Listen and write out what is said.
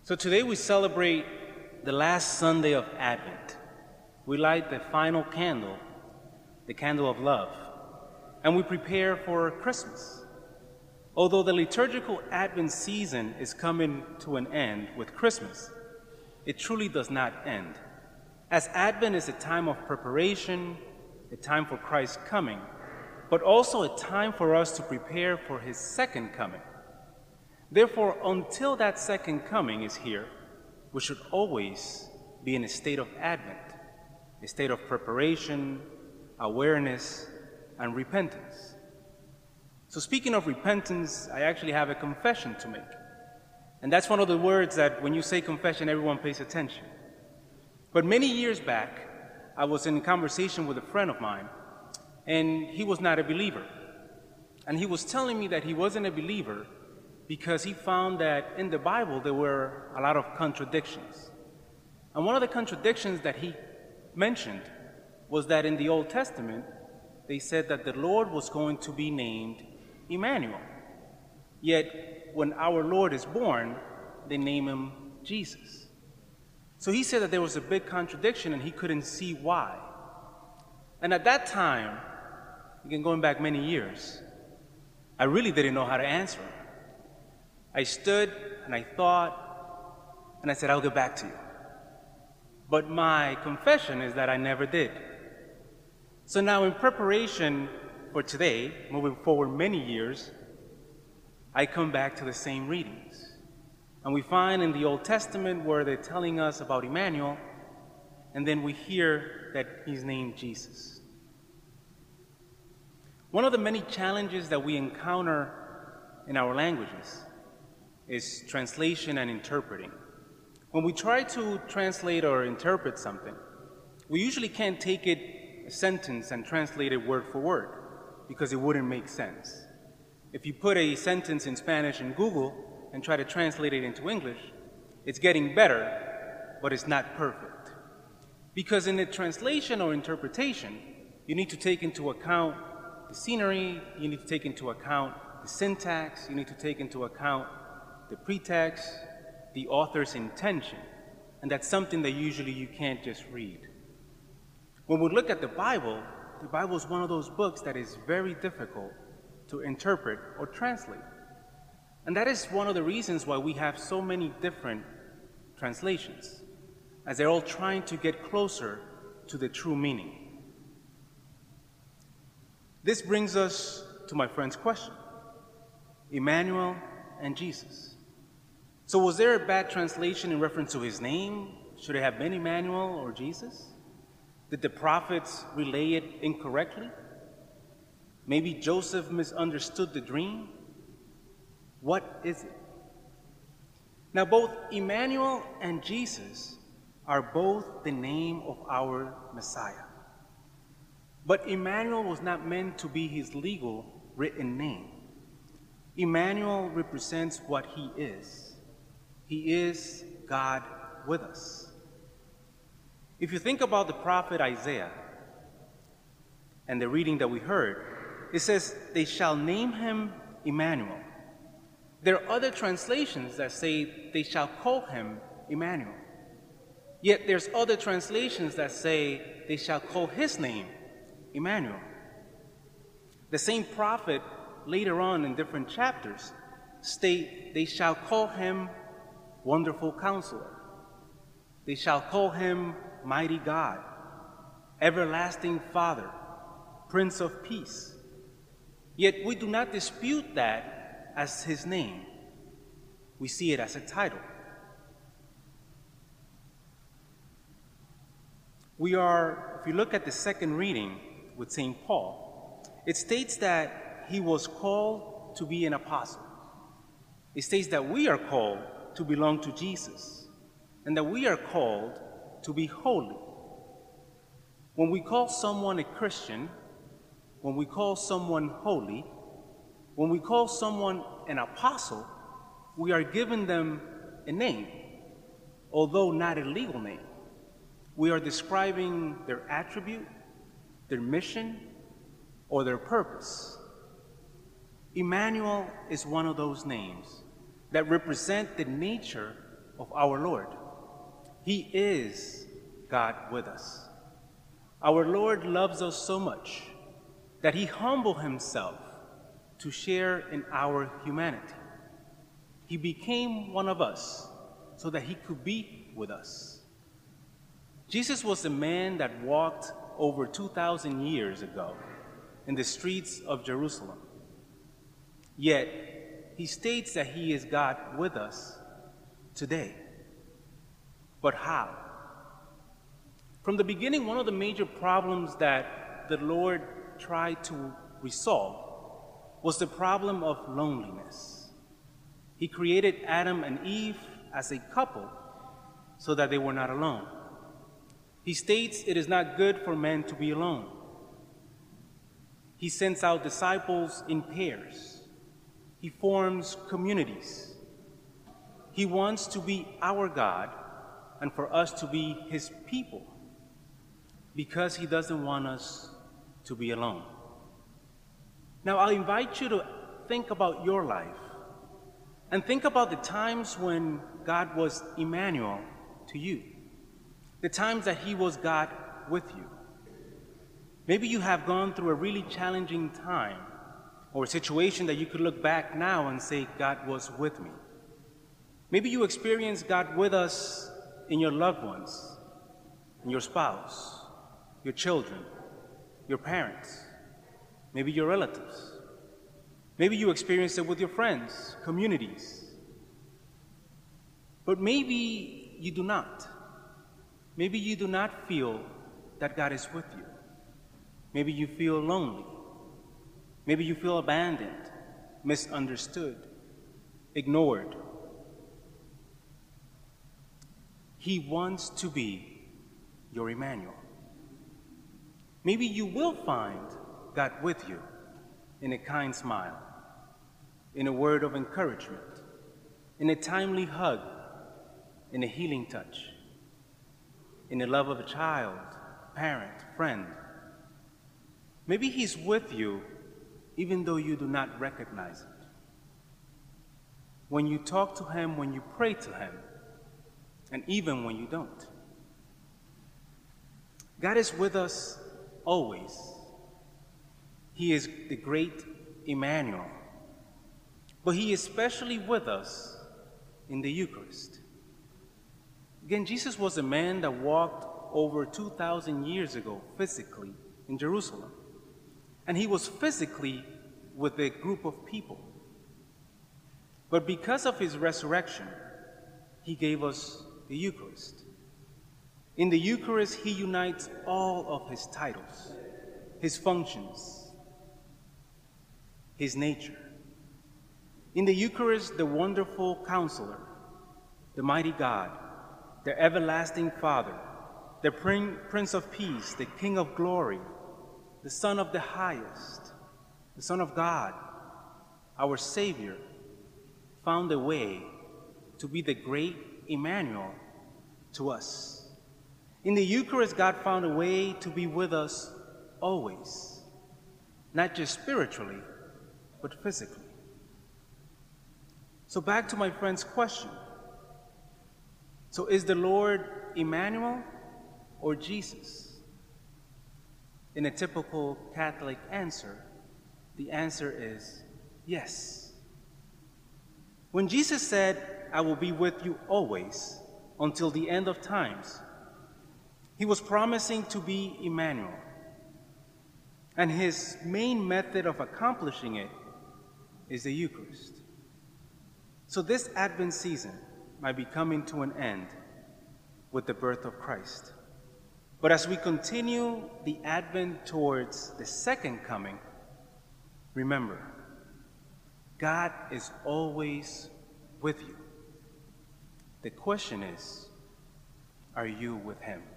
So today we celebrate the last Sunday of Advent. We light the final candle, the candle of love, and we prepare for Christmas. Although the liturgical Advent season is coming to an end with Christmas, it truly does not end. As Advent is a time of preparation, a time for Christ's coming, but also a time for us to prepare for his second coming. Therefore, until that second coming is here, we should always be in a state of Advent, a state of preparation, awareness, and repentance. So speaking of repentance, I actually have a confession to make. And that's one of the words that when you say confession, everyone pays attention. But many years back, I was in a conversation with a friend of mine, and he was not a believer. And he was telling me that he wasn't a believer because he found that in the Bible there were a lot of contradictions. And one of the contradictions that he mentioned was that in the Old Testament, they said that the Lord was going to be named Emmanuel. Yet, when our Lord is born, they name him Jesus. So he said that there was a big contradiction and he couldn't see why. And at that time, again going back many years, I really didn't know how to answer him. I stood and I thought, and I said, I'll get back to you. But my confession is that I never did. So now in preparation for today, moving forward many years, I come back to the same readings. And we find in the Old Testament where they're telling us about Emmanuel, and then we hear that he's named Jesus. One of the many challenges that we encounter in our languages is translation and interpreting. When we try to translate or interpret something, we usually can't take it a sentence and translate it word for word because it wouldn't make sense. If you put a sentence in Spanish in Google and try to translate it into English, it's getting better, but it's not perfect. Because in the translation or interpretation, you need to take into account the scenery, you need to take into account the syntax, you need to take into account the pretext, the author's intention, and that's something that usually you can't just read. When we look at the Bible is one of those books that is very difficult to interpret or translate. And that is one of the reasons why we have so many different translations, as they're all trying to get closer to the true meaning. This brings us to my friend's question, Emmanuel and Jesus. So was there a bad translation in reference to his name? Should it have been Emmanuel or Jesus? Did the prophets relay it incorrectly? Maybe Joseph misunderstood the dream? What is it? Now, both Emmanuel and Jesus are both the name of our Messiah. But Emmanuel was not meant to be his legal written name. Emmanuel represents what he is. He is God with us. If you think about the prophet Isaiah and the reading that we heard, it says, they shall name him Emmanuel. There are other translations that say they shall call him Emmanuel. Yet there's other translations that say they shall call his name Emmanuel. The same prophet later on in different chapters state they shall call him Wonderful Counselor. They shall call him Mighty God, Everlasting Father, Prince of Peace. Yet we do not dispute that as his name. We see it as a title. If you look at the second reading with St. Paul, it states that he was called to be an apostle. It states that we are called to belong to Jesus, and that we are called to be holy. When we call someone a Christian, when we call someone holy, when we call someone an apostle, we are giving them a name, although not a legal name. We are describing their attribute, their mission, or their purpose. Emmanuel is one of those names that represent the nature of our Lord. He is God with us. Our Lord loves us so much that he humbled himself to share in our humanity. He became one of us so that he could be with us. Jesus was a man that walked over 2,000 years ago in the streets of Jerusalem. Yet, he states that he is God with us today. But how? From the beginning, one of the major problems that the Lord tried to resolve was the problem of loneliness. He created Adam and Eve as a couple so that they were not alone. He states it is not good for men to be alone. He sends out disciples in pairs. He forms communities. He wants to be our God and for us to be his people because he doesn't want us to be alone. Now, I invite you to think about your life and think about the times when God was Emmanuel to you, the times that he was God with you. Maybe you have gone through a really challenging time or a situation that you could look back now and say, God was with me. Maybe you experienced God with us in your loved ones, in your spouse, your children, your parents, maybe your relatives. Maybe you experienced it with your friends, communities. But maybe you do not. Maybe you do not feel that God is with you. Maybe you feel lonely. Maybe you feel abandoned, misunderstood, ignored. He wants to be your Emmanuel. Maybe you will find God with you in a kind smile, in a word of encouragement, in a timely hug, in a healing touch, in the love of a child, parent, friend. Maybe he's with you even though you do not recognize it. When you talk to him, when you pray to him, and even when you don't. God is with us always. He is the great Emmanuel. But he is especially with us in the Eucharist. Again, Jesus was a man that walked over 2,000 years ago physically in Jerusalem. And he was physically with a group of people. But because of his resurrection, he gave us the Eucharist. In the Eucharist, he unites all of his titles, his functions, his nature. In the Eucharist, the wonderful Counselor, the mighty God, the everlasting Father, the Prince of Peace, the King of Glory, the Son of the Highest, the Son of God, our Savior, found a way to be the great Emmanuel to us. In the Eucharist, God found a way to be with us always, not just spiritually, but physically. So back to my friend's question. So is the Lord Emmanuel or Jesus? In a typical Catholic answer, the answer is yes. When Jesus said, I will be with you always until the end of times, he was promising to be Emmanuel. And his main method of accomplishing it is the Eucharist. So this Advent season might be coming to an end with the birth of Christ. But as we continue the Advent towards the second coming, remember, God is always with you. The question is, are you with him?